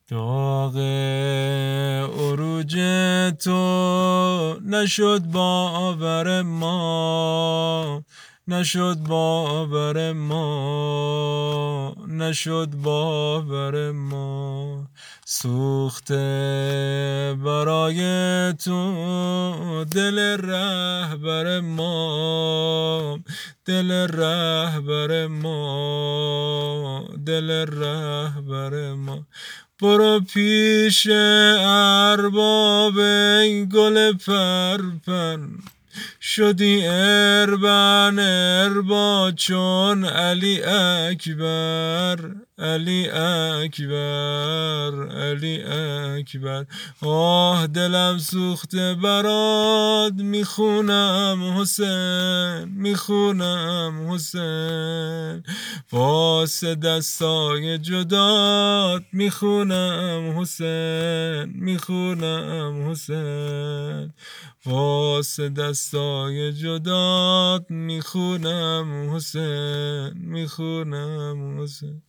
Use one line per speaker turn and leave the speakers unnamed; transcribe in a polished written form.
داغ عروج تو نشد باور ما، نشد باور ما، نشد باور ما. سوخته برای تو دل رهبر ما، دل رهبر ما، دل رهبر ما. برو پیش ارباب گل پرپر، شدی اربن اربا چون علی اکبر، علی اکبر، علی اکبر. آه دلم سوخته برات میخونم حسین، میخونم حسین. واسه دستای جدات میخونم حسین، میخونم حسین. واسه دستای جدات میخونم حسین، میخونم حسین.